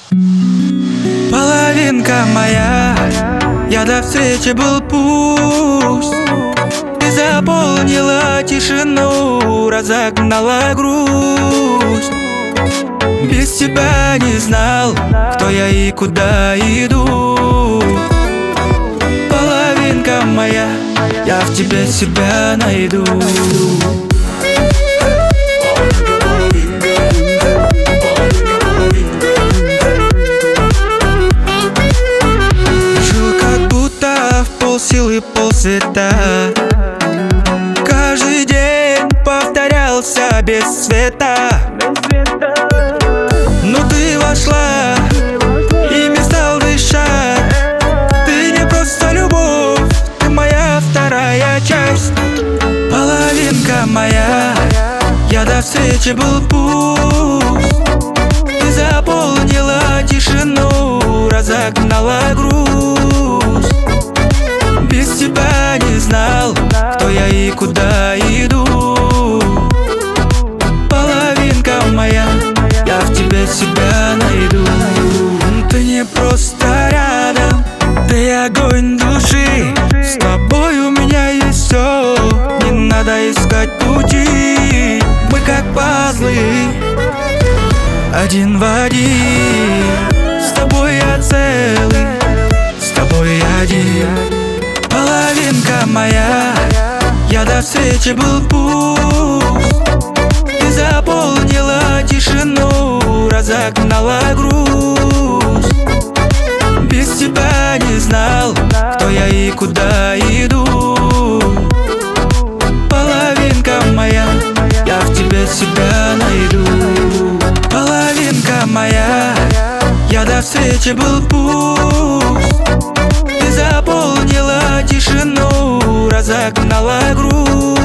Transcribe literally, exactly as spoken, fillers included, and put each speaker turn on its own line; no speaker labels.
Половинка моя, я до встречи был пусть. Ты заполнила тишину, разогнала грусть. Без тебя не знал, кто я и куда иду. Половинка моя, я в тебе себя найду. Жил как будто в полсилы полсвета. Каждый день повторялся без света. Но ты вошла и не стал дышать. Ты не просто любовь, ты моя вторая часть. Половинка моя, я до встречи был пусть. Ты заполнила тишину, разогнала грусть. Без тебя не знал, кто я и куда иду. Половинка моя, я в тебе себя найду. Ты не просто рядом, ты огонь души. С тобой у меня есть все, не надо искать пути. Мы как пазлы, один в один. С тобой я целый, с тобой я один. Половинка моя, я до встречи был пусть. Ты заполнила тишину, разогнала грусть. Без тебя не знал, кто я и куда иду. Половинка моя, я в тебе себя найду. Половинка моя, я до встречи был пусть. Ты заполнила тишину, разогнала грусть.